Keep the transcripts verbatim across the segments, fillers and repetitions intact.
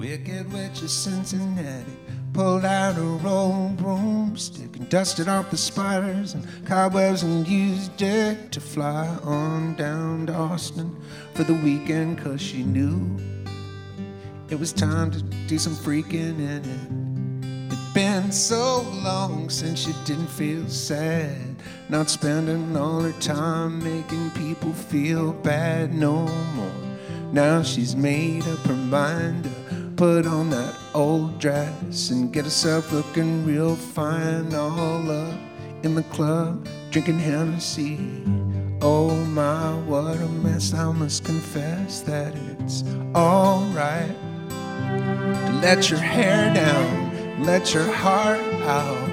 Wicked Witch of Cincinnati pulled out her old broomstick and dusted off the spiders and cobwebs and used it to fly on down to Austin for the weekend, 'cause she knew it was time to do some freaking in it. It'd been so long since she didn't feel sad, not spending all her time making people feel bad no more. Now she's made up her mind to put on that old dress and get herself looking real fine, all up in the club, drinking Hennessy. Oh my, what a mess. I must confess that it's alright to let your hair down, let your heart out,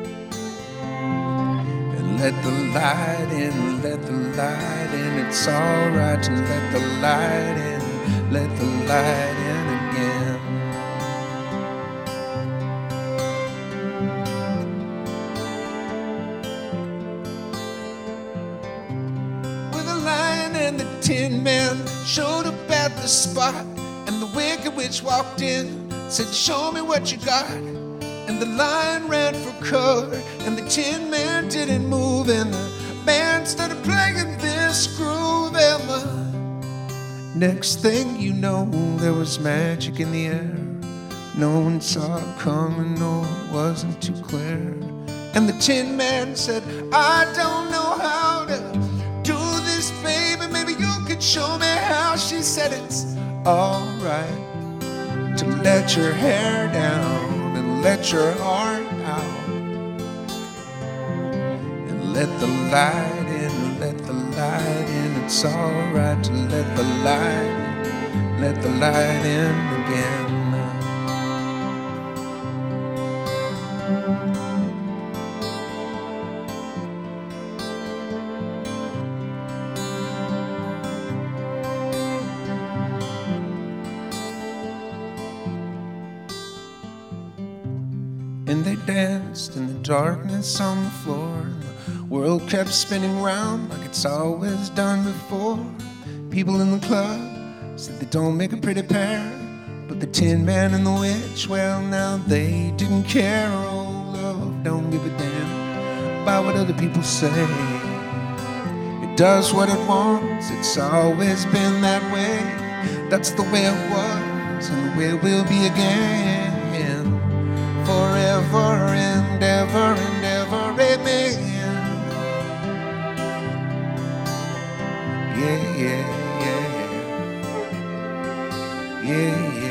and let the light in, let the light in. It's alright to let the light in, let the light in again. And the Tin Man showed up at the spot, and the Wicked Witch walked in, said, "Show me what you got." And the lion ran for cover, and the Tin Man didn't move, and the band started playing this groove. And the next thing you know, there was magic in the air. No one saw it coming, no, it wasn't too clear. And the Tin Man said, "I don't know how to do this, baby, maybe you could show me how." She said, "It's alright to let your hair down and let your heart out, and let the light in, let the light in. It's alright to let the light in, let the light in again." And they danced in the darkness on the floor, and the world kept spinning round like it's always done before. People in the club said they don't make a pretty pair, but the Tin Man and the Witch, well, now they didn't care. Oh, love don't give a damn about what other people say. It does what it wants, it's always been that way. That's the way it was, and the way it will be again. Forever and ever and ever, amen. Yeah, yeah, yeah, yeah, yeah.